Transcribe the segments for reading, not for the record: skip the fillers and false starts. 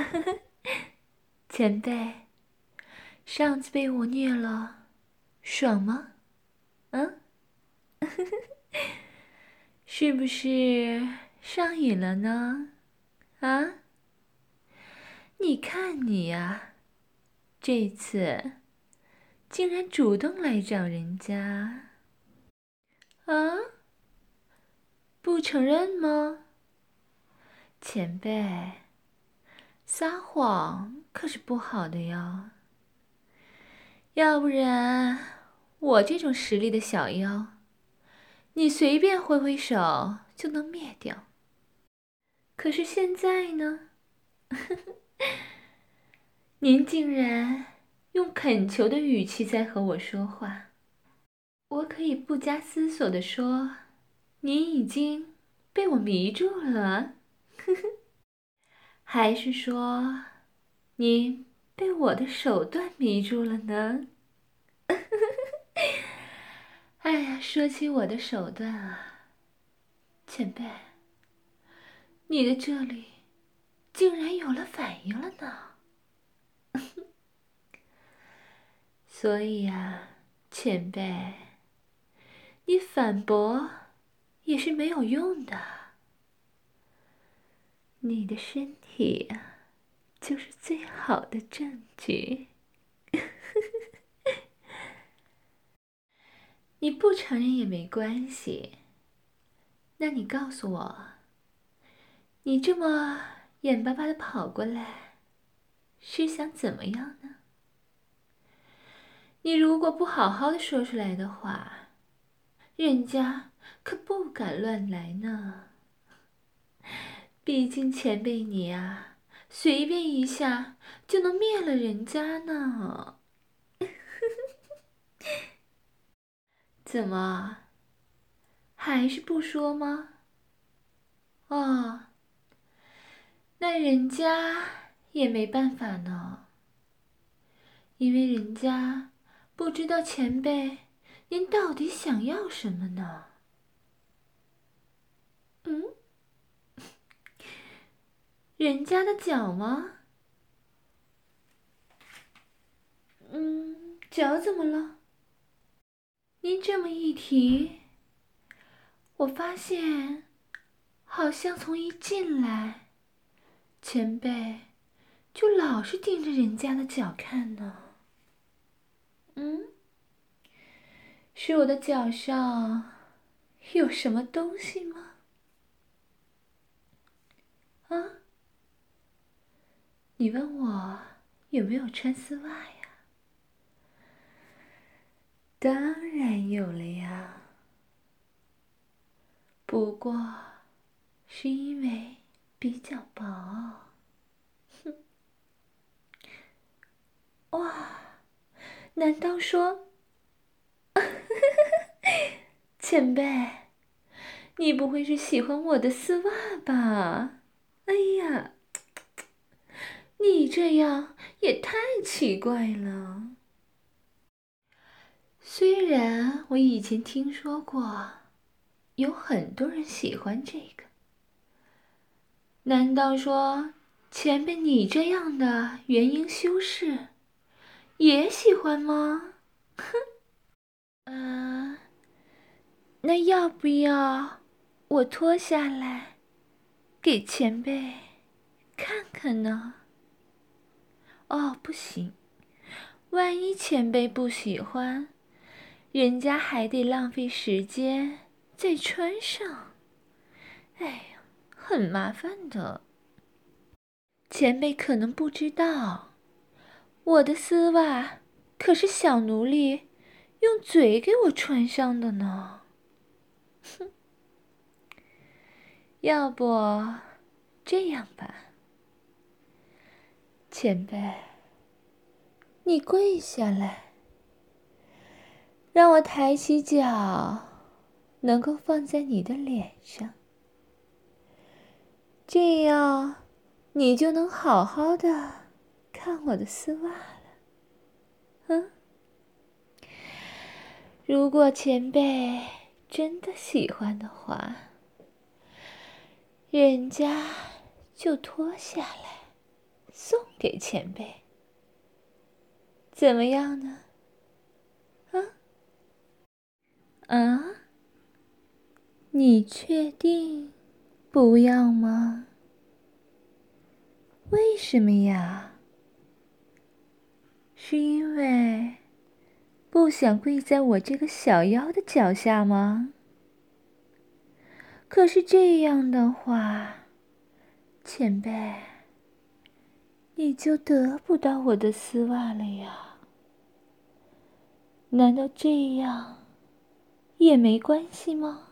前辈，上次被我虐了，爽吗？嗯，是不是上瘾了呢？啊？你看你呀，这次竟然主动来找人家。啊？不承认吗？前辈，撒谎可是不好的哟。要不然，我这种实力的小妖，你随便挥挥手就能灭掉。可是现在呢？您竟然用恳求的语气在和我说话，我可以不加思索地说，您已经被我迷住了。还是说，您被我的手段迷住了呢？哎呀，说起我的手段啊，前辈，你的这里竟然有了反应了呢。所以呀，前辈，你反驳也是没有用的。你的身体呀，就是最好的证据。你不承认也没关系。那你告诉我，你这么眼巴巴的跑过来，是想怎么样呢？你如果不好好的说出来的话，人家可不敢乱来呢。毕竟前辈你啊，随便一下就能灭了人家呢。怎么，还是不说吗？哦，那人家也没办法呢，因为人家不知道前辈您到底想要什么呢？嗯，人家的脚吗？脚怎么了？您这么一提，我发现好像从一进来，前辈就老是盯着人家的脚看呢。是我的脚上有什么东西吗？啊？你问我有没有穿丝袜呀？当然有了呀，不过是因为比较薄。哇，难道说，前辈，你不会是喜欢我的丝袜吧？哎呀，你这样也太奇怪了。虽然我以前听说过，有很多人喜欢这个，难道说前辈你这样的元婴修士也喜欢吗？嗯、那要不要我脱下来给前辈看看呢？哦，不行，万一前辈不喜欢，人家还得浪费时间再穿上。哎呀，很麻烦的。前辈可能不知道，我的丝袜可是小奴隶用嘴给我穿上的呢。哼，要不这样吧，前辈，你跪下来，让我抬起脚，能够放在你的脸上，这样你就能好好的看我的丝袜了。如果前辈真的喜欢的话，人家就脱下来， 送给前辈，怎么样呢？啊？你确定不要吗？为什么呀？是因为不想跪在我这个小妖的脚下吗？可是这样的话，前辈，你就得不到我的丝袜了呀。难道这样也没关系吗？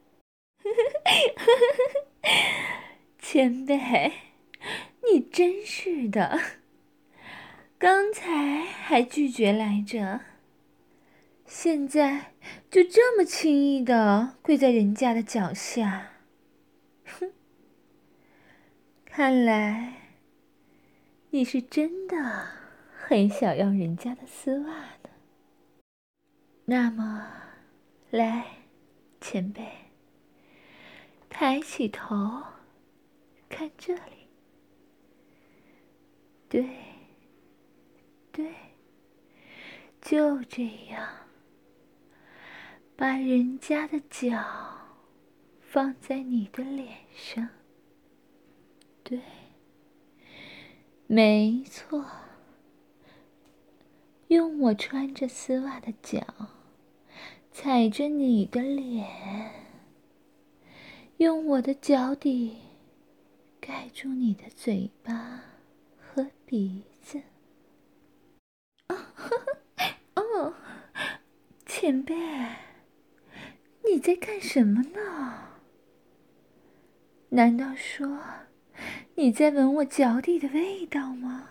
前辈，你真是的，刚才还拒绝来着，现在就这么轻易的跪在人家的脚下。哼，看来你是真的很想要人家的丝袜呢。那么，来，前辈，抬起头，看这里。对，对，就这样，把人家的脚放在你的脸上。对，没错，用我穿着丝袜的脚踩着你的脸，用我的脚底盖住你的嘴巴和鼻子。哦，前辈，你在干什么呢？难道说你在闻我脚底的味道吗？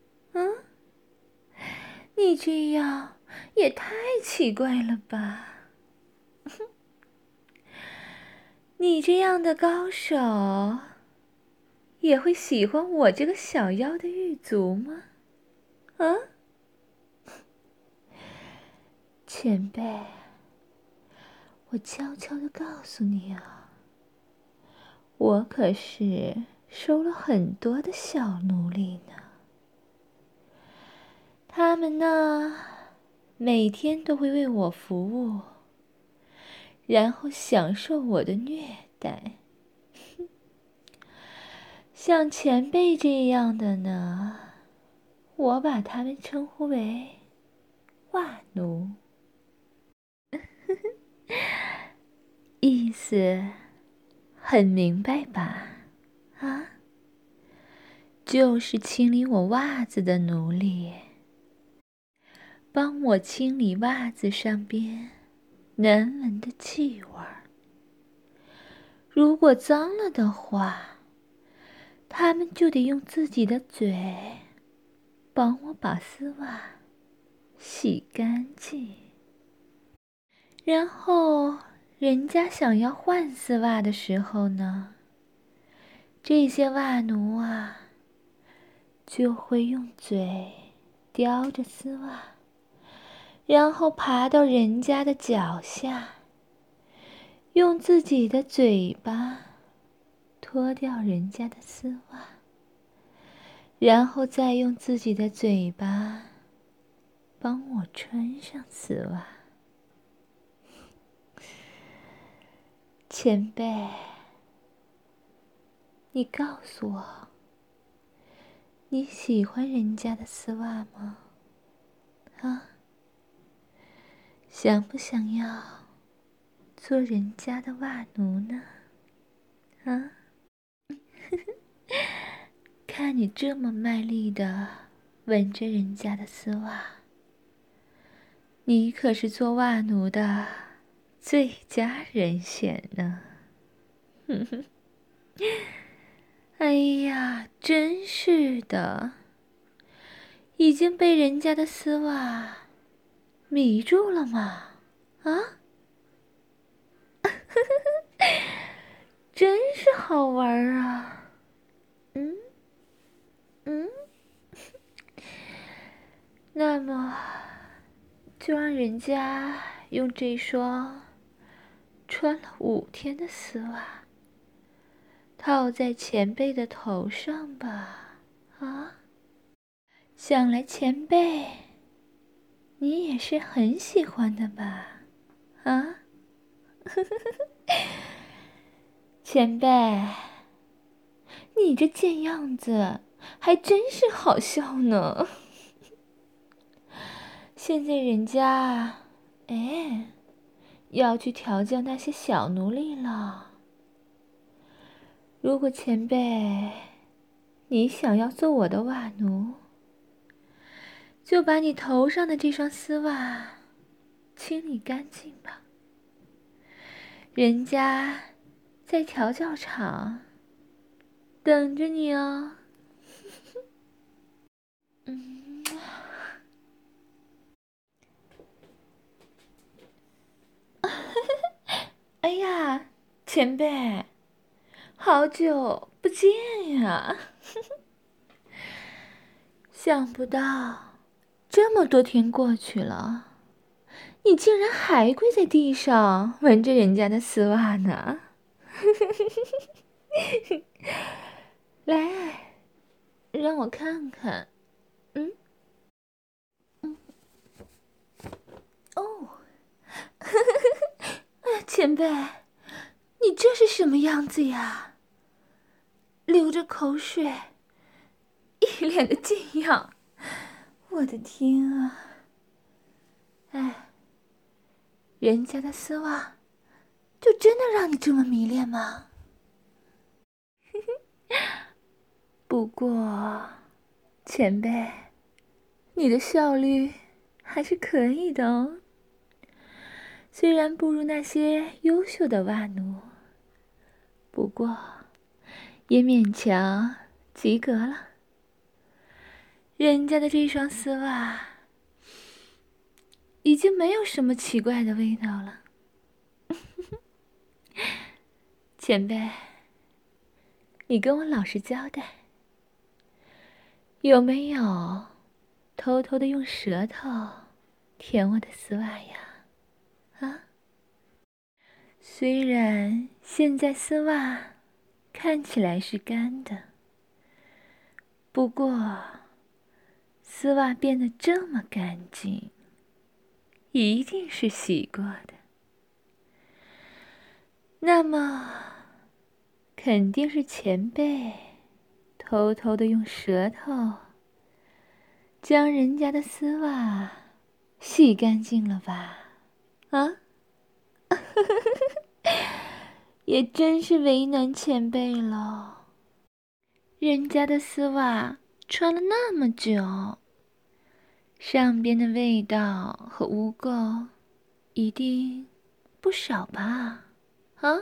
你这样也太奇怪了吧！你这样的高手，也会喜欢我这个小妖的玉足吗？啊，前辈，我悄悄地告诉你啊，我可是收了很多的小奴隶呢。他们呢，每天都会为我服务，然后享受我的虐待。像前辈这样的呢，我把他们称呼为袜奴。意思很明白吧？啊，就是清理我袜子的奴隶，帮我清理袜子上边难闻的气味儿。如果脏了的话，他们就得用自己的嘴帮我把丝袜洗干净。然后人家想要换丝袜的时候呢，这些袜奴啊就会用嘴叼着丝袜，然后爬到人家的脚下，用自己的嘴巴脱掉人家的丝袜，然后再用自己的嘴巴帮我穿上丝袜。前辈，你告诉我，你喜欢人家的丝袜吗？啊，想不想要做人家的袜奴呢？啊，看你这么卖力的闻着人家的丝袜，你可是做袜奴的最佳人选呢。哼哼，哎呀，真是的，已经被人家的丝袜迷住了吗？啊，真是好玩啊！嗯嗯，那么就让人家用这双穿了5天的丝袜套在前辈的头上吧。啊。 想来前辈，你也是很喜欢的吧？啊？前辈，你这贱样子还真是好笑呢。现在人家，要去调教那些小奴隶了。如果前辈，你想要做我的袜奴，就把你头上的这双丝袜清理干净吧。人家在调教场等着你哦。哎呀，前辈，好久不见呀！想不到这么多天过去了，你竟然还跪在地上闻着人家的丝袜呢。来，让我看看。哦，前辈，你这是什么样子呀？流着口水，一脸的惊样。我的天啊！哎，人家的丝袜就真的让你这么迷恋吗？不过，前辈，你的效率还是可以的哦。虽然不如那些优秀的袜奴，不过也勉强及格了。人家的这双丝袜已经没有什么奇怪的味道了。前辈，你跟我老实交代，有没有偷偷的用舌头舔我的丝袜呀？啊？虽然现在丝袜看起来是干的，不过丝袜变得这么干净，一定是洗过的。那么，肯定是前辈偷偷的用舌头将人家的丝袜洗干净了吧？啊？也真是为难前辈了。人家的丝袜穿了那么久，上边的味道和污垢一定不少吧？啊？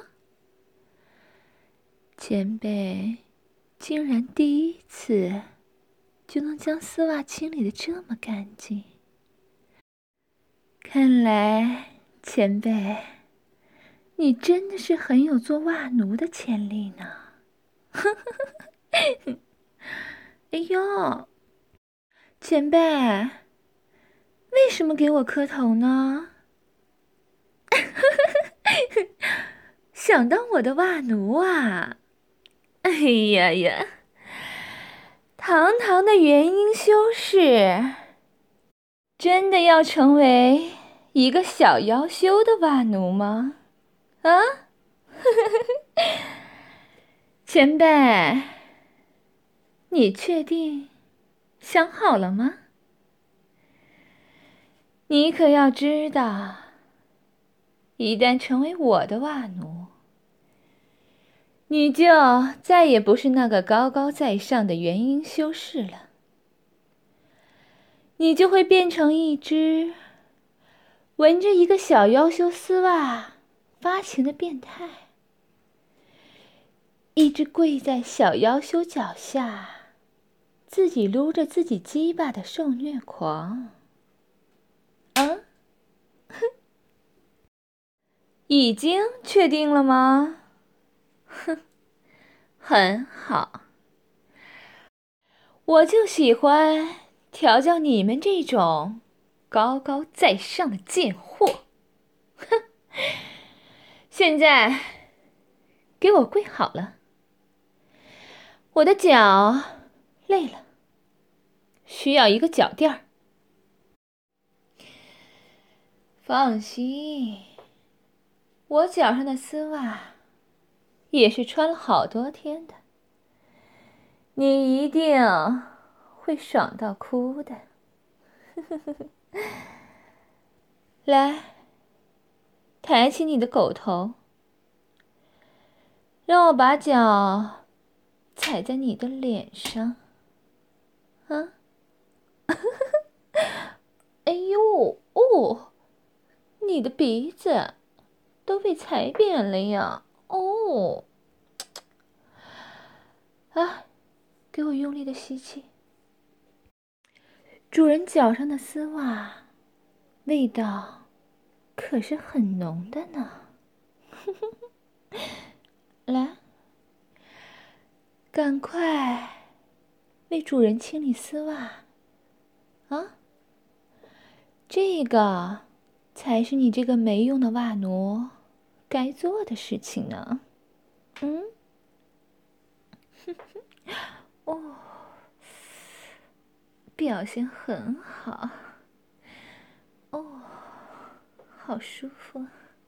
前辈竟然第一次就能将丝袜清理得这么干净，看来前辈你真的是很有做袜奴的潜力呢。哎呦，前辈，为什么给我磕头呢？想当我的袜奴啊？哎呀呀，堂堂的元婴修士，真的要成为一个小夭羞的袜奴吗？啊？前辈，你确定想好了吗？你可要知道，一旦成为我的袜奴，你就再也不是那个高高在上的元婴修士了，你就会变成一只闻着一个小夭羞丝袜发情的变态，一只跪在小夭羞脚下自己撸着自己鸡巴的受虐狂。啊？已经确定了吗？哼，很好，我就喜欢调教你们这种高高在上的贱货。哼，现在给我跪好了，我的脚累了， 需要一个脚垫儿。放心，我脚上的丝袜也是穿了好多天的，你一定会爽到哭的。来，抬起你的狗头，让我把脚踩在你的脸上。啊！哎呦哦，你的鼻子都被踩扁了呀！哦，啊，给我用力的吸气。主人脚上的丝袜，味道可是很浓的呢。来，赶快为主人清理丝袜啊！这个才是你这个没用的袜奴该做的事情呢。嗯，哦，表现很好。哦，好舒服。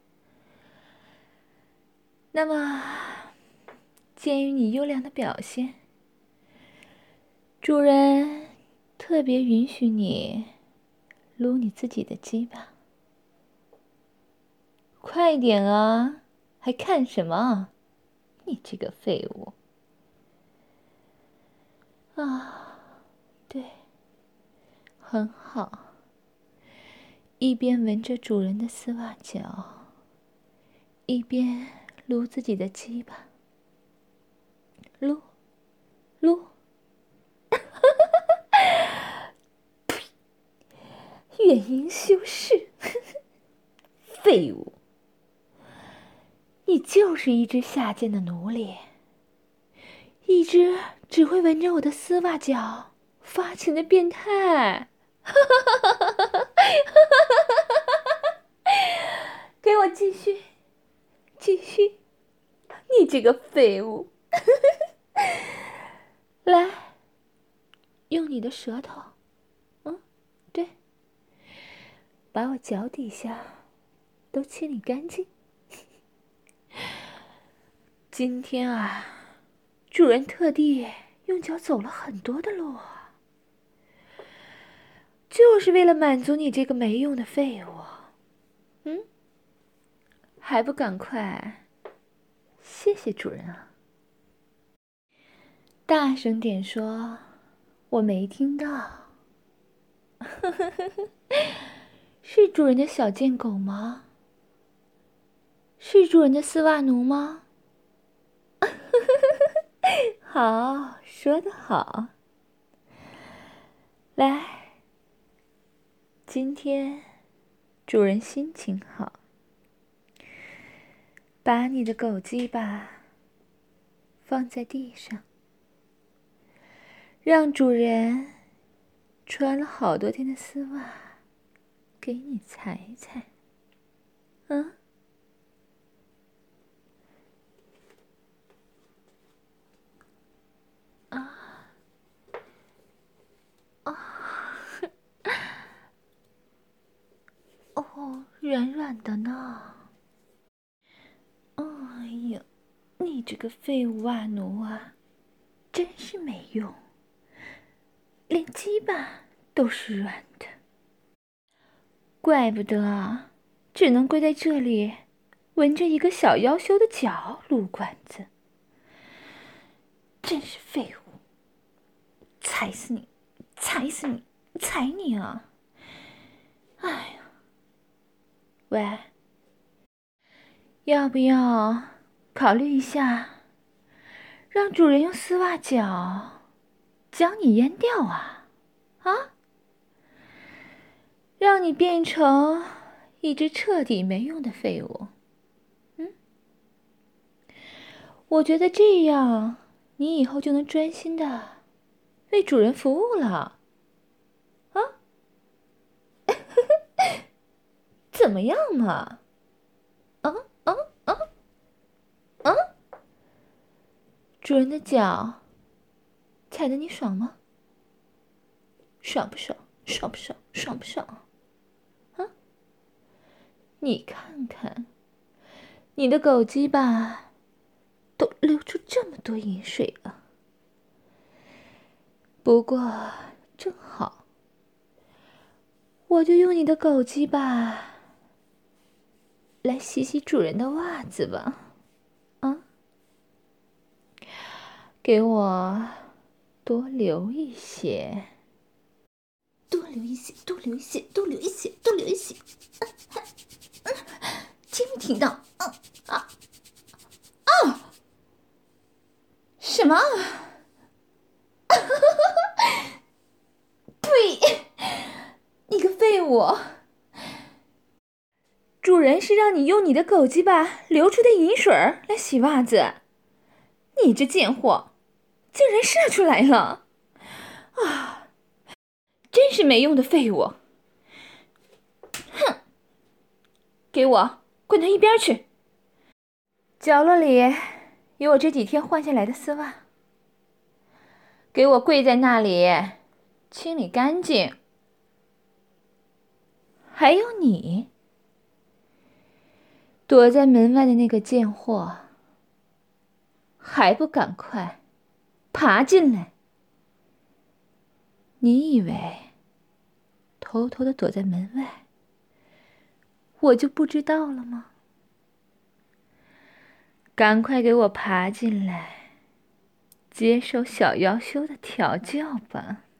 那么，鉴于你优良的表现，主人特别允许你撸你自己的鸡巴。快点啊，还看什么？你这个废物！啊，对，很好。一边闻着主人的丝袜脚，一边撸自己的鸡巴。撸，撸，原因修饰，废物！你就是一只下贱的奴隶，一只只会闻着我的丝袜脚发情的变态！给我继续，继续！你这个废物！来，用你的舌头，对，把我脚底下都清理干净。今天啊，主人特地用脚走了很多的路，就是为了满足你这个没用的废物。还不赶快谢谢主人啊！大声点说，我没听到。是主人的小贱狗吗？是主人的丝袜奴吗？好，说得好。来，今天主人心情好，把你的狗鸡巴放在地上，让主人穿了好多天的丝袜给你踩踩。哦，软软的呢。哎呀，你这个废物袜奴啊，真是没用，连鸡巴都是软的。怪不得啊，只能跪在这里，闻着一个小夭寿的脚撸管子。真是废物！踩死你，踩死你，踩你啊！哎呀，喂，要不要考虑一下，让主人用丝袜脚将你阉掉啊？啊？让你变成一只彻底没用的废物。我觉得这样，你以后就能专心的为主人服务了。啊？怎么样嘛？啊啊啊啊！主人的脚踩得你爽吗？ 爽不爽？爽不爽？爽不爽？啊！你看看，你的狗鸡巴都流出这么多饮水了。不过正好，我就用你的狗鸡巴来洗洗主人的袜子吧。啊！给我多留一些。多留一些，多留一些，多留一些，多留一些。听没听到？什么？呸！你个废物！主人是让你用你的狗鸡巴流出的饮水来洗袜子，你这贱货，竟然射出来了！啊，真是没用的废物！哼，给我滚到一边去！角落里有我这几天换下来的丝袜，给我跪在那里，清理干净。还有你，躲在门外的那个贱货，还不赶快爬进来！你以为偷偷的躲在门外，我就不知道了吗？赶快给我爬进来，接受小夭羞的调教吧！